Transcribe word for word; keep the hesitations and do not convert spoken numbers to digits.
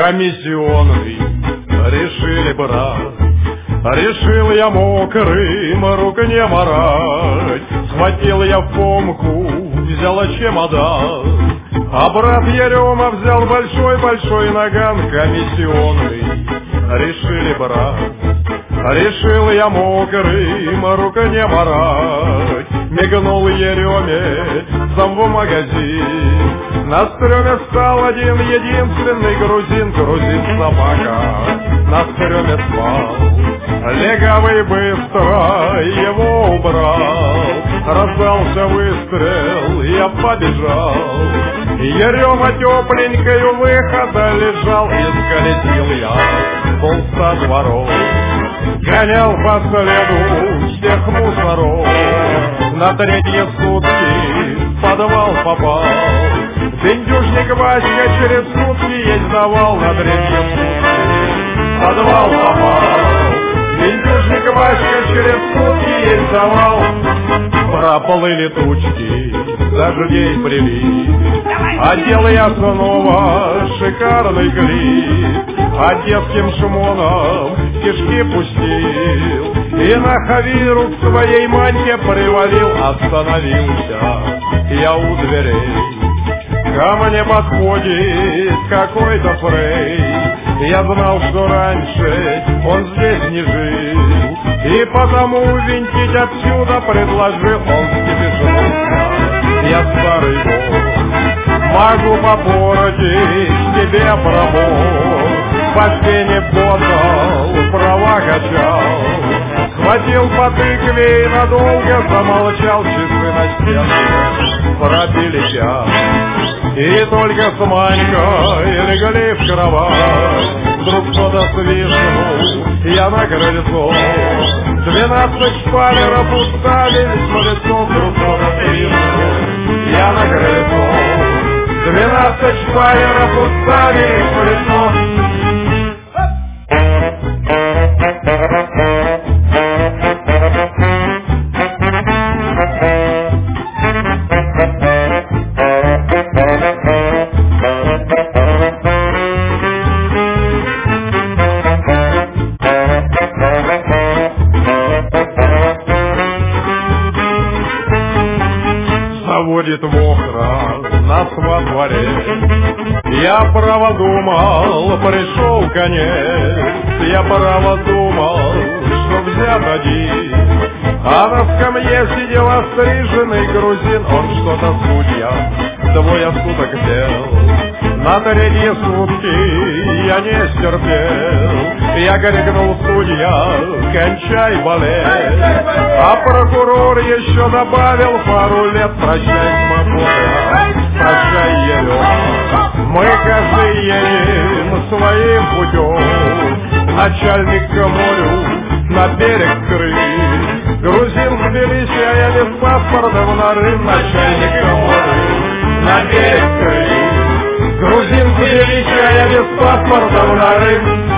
комиссионный решили брать. Решил я мокрым рук не марать. Схватил я в помку, взял чемодан, а брат Ерема взял большой-большой наган. Комиссионный решили брать. Решил я мокрым рук не марать. Мигнул Ереме сам в магазин. На стреме стал один единственный грузин. Грузин собака на стреме спал. Легавый быстро его убрал. Раздался выстрел, я побежал. Ерема тепленькой у выхода лежал. И скользил я полста дворов. Гонял по следу всех мусоров. На третьи сутки в подвал попал. Бендюжник Васька через сутки есть давал. На третьи сутки в подвал попал. Бендюжник Васька через сутки есть давал. Проплыли тучки, дождей прилив. Одел я снова шикарный клип. А детским шмоном кишки пустил. И на Хавиру к своей маньке привалил. Остановился я у дверей. Ко мне подходит какой-то фрей. Я знал, что раньше он здесь не жил, и потому винтить отсюда предложил. Он степешился, я старый бог, могу попортить тебе пробор. По стене подал, права качал. Схватил по тыкве и надолго замолчал. Часы на стенке пробили час. И только с Манькой легли в кровать. Вдруг кто-то свистнул, я на крыльцо. Двенадцать шпалеров уставились в лицо. Вдруг кто-то свистнул, я на крыльцо. Двенадцать шпалеров уставились в лицо. Заводит вохра нас во дворе. Я право думал, пришел конец. Я право думал, что взят один. А на скамье сидел остриженный грузин. Он что-то судья двое суток пел. На третьи сутки я не стерпел. Я крикнул: судья, кончай болеть. А прокурор еще добавил пару лет. Прощай, свобода, прощай, Ерема. Мы каждый едем своим путем. Начальник к морю, на берег крыть. Грузин в Тбилиси, а я без паспорта в нарыв. Начальник к морю, на берег крыть. Грузин в Тбилиси, а я без паспорта в нарыв.